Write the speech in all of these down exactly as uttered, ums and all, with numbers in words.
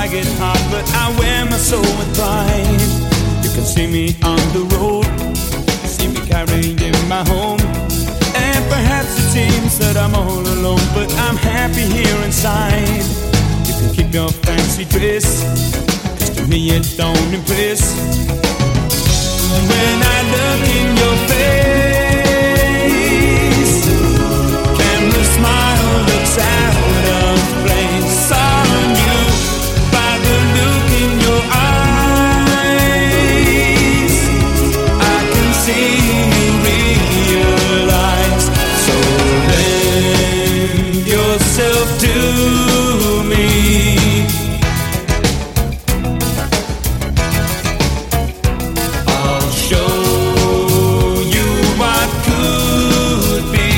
get hot, but I wear my soul with pride. You can see me on the road, see me carrying my home, and perhaps it seems that I'm all alone, but I'm happy here inside. You can keep your fancy dress, 'cause to me it don't impress. When I look in your face, can the smile looks out of place on you by the look in your eyes. I can see you realize. So lend yourself to me. I'll show you what could be.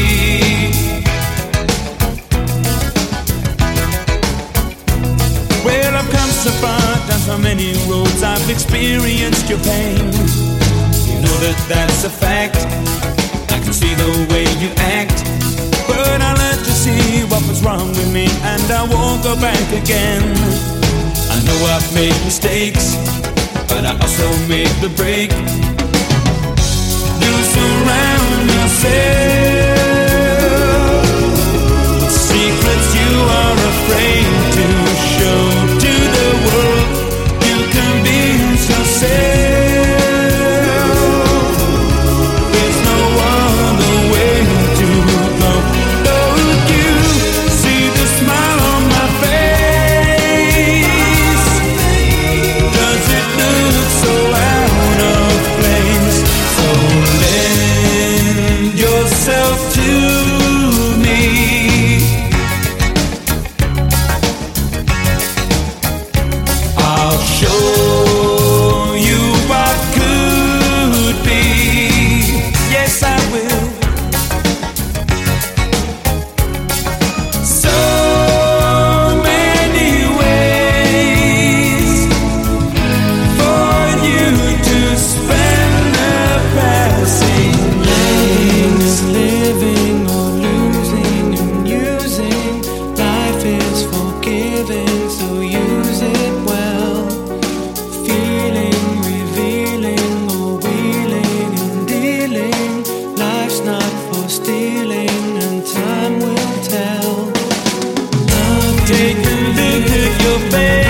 Well, I've come so far, down so many roads, I've experienced your pain. You know that that's a fact. I can see the way you act, but I learned to see what was wrong with me, and I won't go back again. I know I've made mistakes, but I also made the break. You surround yourself with secrets you are afraid to show to the world. You convince yourself there's no other way to go. Don't you see the smile on my face? Does it look so out of place? So lend yourself to me. I'll show you what could be. Yes, I will. So many ways for you to spend the passing days. Living or losing and using, life is forgiving, so use it well. Feeling, revealing, or wheeling and dealing, life's not for stealing, and time will tell. Love Take a look at your face.